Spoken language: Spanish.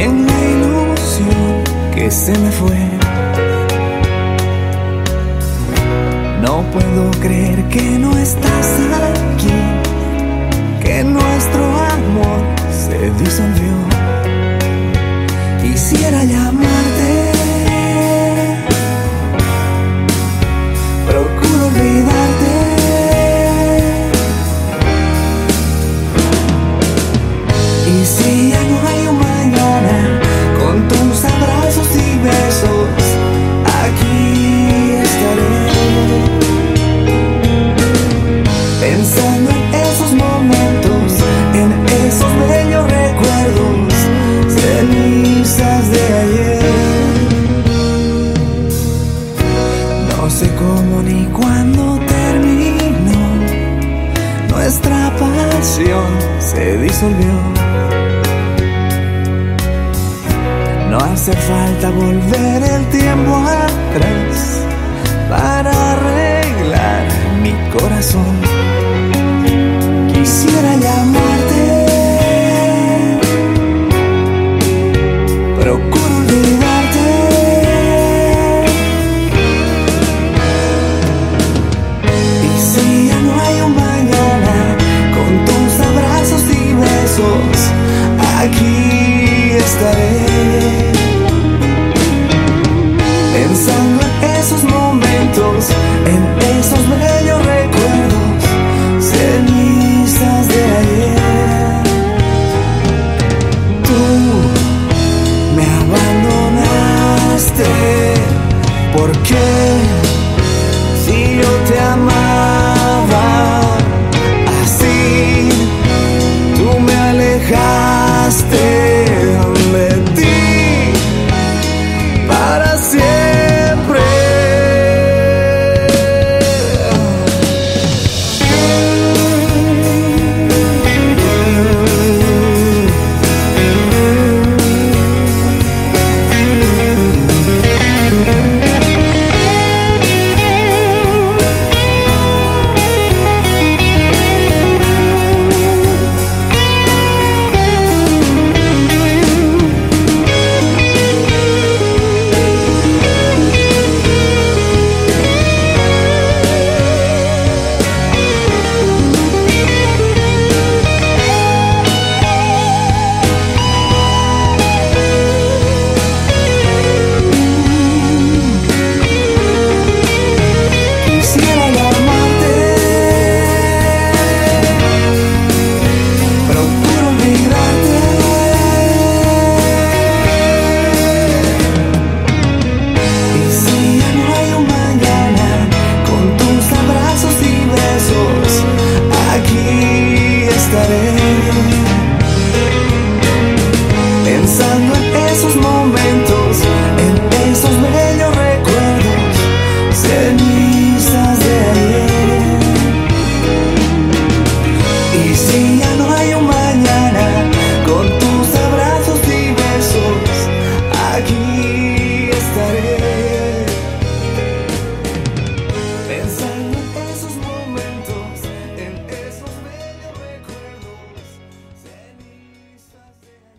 en la ilusión que se me fue. No puedo creer que no estás aquí, que nuestro amor se disolvió. Quisiera llamarte, procuro olvidarte. Y si ya no hay un mañana, con tus abrazos y besos, aquí estaré, pensando en esos momentos, en esos bellos recuerdos, cenizas de ayer. No sé cómo ni cuándo terminó, nuestra pasión se disolvió. No hace falta volver el tiempo atrás para arreglar mi corazón. Quisiera llamarte, procuro olvidarte. Y si ya no hay un mañana, con tus abrazos y besos, aquí estaré, pensando en esos momentos,